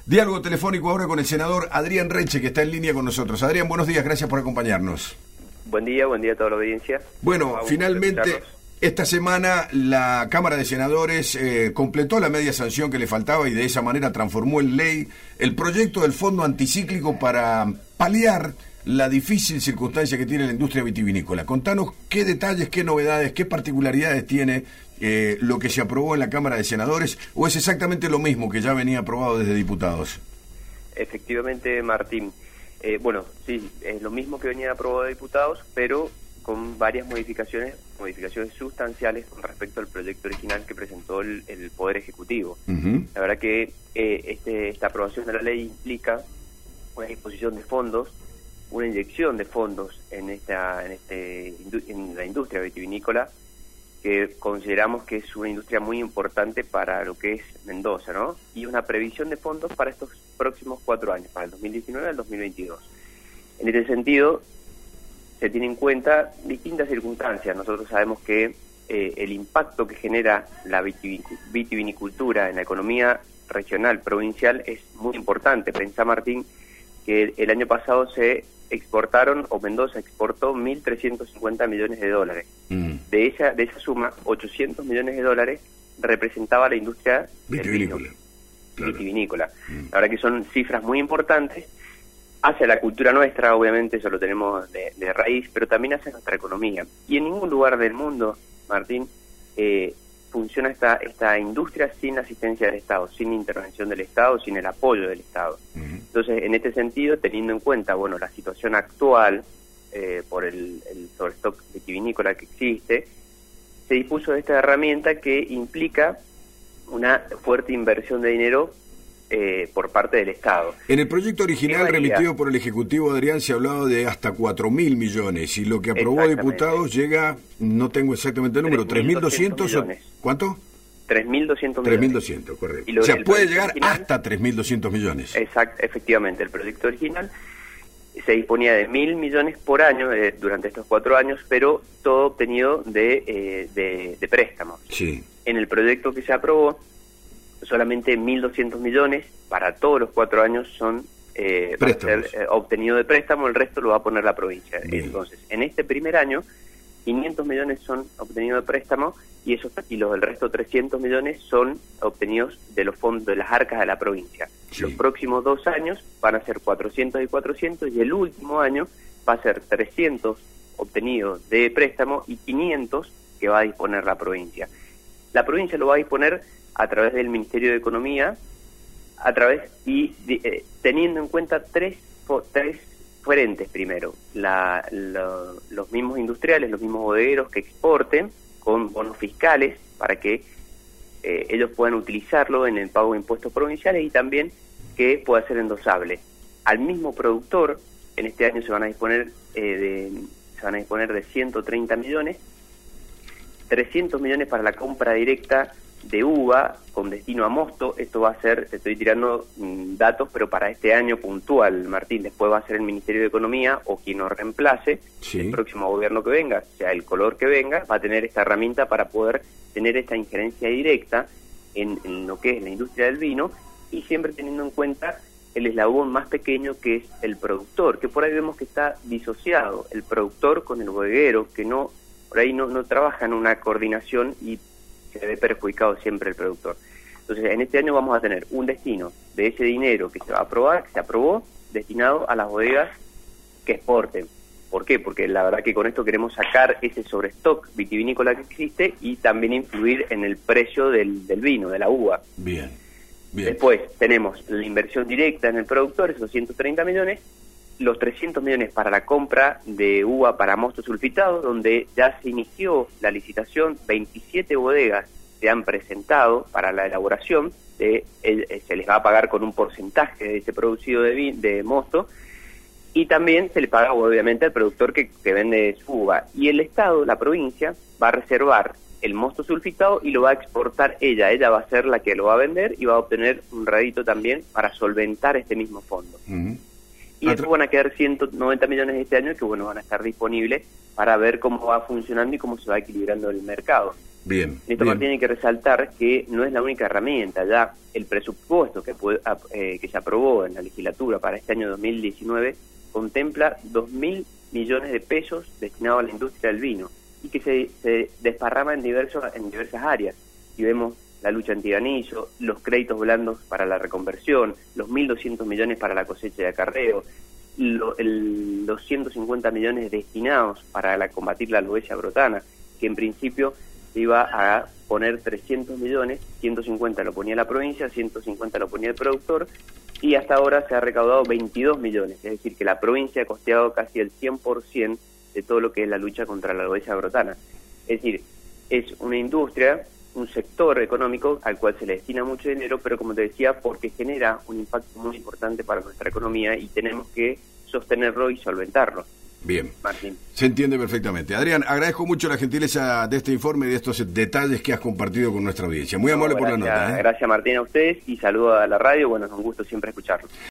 Diálogo telefónico ahora con el senador Adrián Reche, que está en línea con nosotros. Adrián, buenos días, gracias por acompañarnos. Buen día a toda la audiencia. Bueno, finalmente, esta semana la Cámara de Senadores completó la media sanción que le faltaba y de esa manera transformó en ley el proyecto del Fondo Anticíclico para paliar la difícil circunstancia que tiene la industria vitivinícola. Contanos qué detalles, qué novedades, qué particularidades tiene lo que se aprobó en la Cámara de Senadores, o es exactamente lo mismo que ya venía aprobado desde diputados. Efectivamente, Martín. Sí, es lo mismo que venía aprobado de diputados, pero con varias modificaciones sustanciales con respecto al proyecto original que presentó el Poder Ejecutivo. La verdad que esta aprobación de la ley implica una disposición de fondos, una inyección de fondos en la industria vitivinícola, que consideramos que es una industria muy importante para lo que es Mendoza, ¿no? Y una previsión de fondos para estos próximos 4 años, para el 2019 al 2022. En este sentido, se tienen en cuenta distintas circunstancias. Nosotros sabemos que el impacto que genera la vitivinicultura en la economía regional, provincial, es muy importante. Pensá, Martín, que el año pasado se exportaron, o Mendoza exportó 1.350 millones de dólares. De esa suma, 800 millones de dólares representaba la industria vitivinícola. La verdad que son cifras muy importantes hacia la cultura nuestra, obviamente, eso lo tenemos de raíz, pero también hacia nuestra economía. Y en ningún lugar del mundo, Martín, funciona esta industria sin asistencia del Estado, sin intervención del Estado, sin el apoyo del Estado. Entonces, en este sentido, teniendo en cuenta, la situación actual por el sobrestock vitivinícola que existe, se dispuso de esta herramienta que implica una fuerte inversión de dinero por parte del Estado. En el proyecto original remitido por el Ejecutivo, Adrián, se hablaba de hasta 4.000 millones, y lo que aprobó diputados llega, no tengo exactamente el número, 3.200 millones. ¿Cuánto? 3.200 millones. 3.200, correcto. O sea, puede llegar original, hasta 3.200 millones. Exacto, efectivamente. El proyecto original se disponía de 1.000 millones por año durante estos 4 años, pero todo obtenido de préstamos. Sí. En el proyecto que se aprobó, solamente 1.200 millones para todos los 4 años son va a ser obtenido de préstamo, el resto lo va a poner la provincia. Bien. Entonces, en este primer año, 500 millones son obtenidos de préstamo y el resto 300 millones son obtenidos de los fondos de las arcas de la provincia. Sí. Los próximos 2 años van a ser 400 y 400, y el último año va a ser 300 obtenidos de préstamo y 500 que va a disponer la provincia. La provincia lo va a disponer a través del Ministerio de Economía, teniendo en cuenta tres frentes primero. Los mismos industriales, los mismos bodegueros que exporten con bonos fiscales para que ellos puedan utilizarlo en el pago de impuestos provinciales, y también que pueda ser endosable. Al mismo productor, en este año se van a disponer de 130 millones, 300 millones para la compra directa de uva con destino a mosto. Esto va a ser, te estoy tirando datos, pero para este año puntual, Martín. Después va a ser el Ministerio de Economía o quien nos reemplace, sí, el próximo gobierno que venga, sea el color que venga, va a tener esta herramienta para poder tener esta injerencia directa en lo que es la industria del vino, y siempre teniendo en cuenta el eslabón más pequeño, que es el productor, que por ahí vemos que está disociado el productor con el bodeguero, que por ahí no trabaja en una coordinación y se ve perjudicado siempre el productor. Entonces, en este año vamos a tener un destino de ese dinero que se va a aprobar, que se aprobó, destinado a las bodegas que exporten. ¿Por qué? Porque la verdad que con esto queremos sacar ese sobrestock vitivinícola que existe y también influir en el precio del vino, de la uva. Bien. Después tenemos la inversión directa en el productor, esos 130 millones, los 300 millones para la compra de uva para mosto sulfitado, donde ya se inició la licitación, 27 bodegas se han presentado para la elaboración, se les va a pagar con un porcentaje de ese producido de mosto, y también se le paga obviamente al productor que vende su uva. Y el Estado, la provincia, va a reservar el mosto sulfitado y lo va a exportar ella va a ser la que lo va a vender y va a obtener un rédito también para solventar este mismo fondo. Y después van a quedar 190 millones este año que van a estar disponibles para ver cómo va funcionando y cómo se va equilibrando el mercado. Bien. Esto, Martín, hay que resaltar que no es la única herramienta. Ya el presupuesto que se aprobó en la legislatura para este año 2019 contempla 2.000 millones de pesos destinados a la industria del vino y que se desparrama en diversas áreas. Y vemos la lucha antigranizo, los créditos blandos para la reconversión, los 1.200 millones para la cosecha de acarreo, los 150 millones destinados para combatir la aloesia brotana, que en principio se iba a poner 300 millones, 150 lo ponía la provincia, 150 lo ponía el productor, y hasta ahora se ha recaudado 22 millones, es decir, que la provincia ha costeado casi el 100% de todo lo que es la lucha contra la aloesia brotana. Es decir, es una industria, un sector económico al cual se le destina mucho dinero, pero como te decía, porque genera un impacto muy importante para nuestra economía y tenemos que sostenerlo y solventarlo. Bien, Martín. Se entiende perfectamente. Adrián, agradezco mucho la gentileza de este informe y de estos detalles que has compartido con nuestra audiencia. Muy amable por la nota. Gracias, Martín, a ustedes, y saludo a la radio. Bueno, es un gusto siempre escucharlo.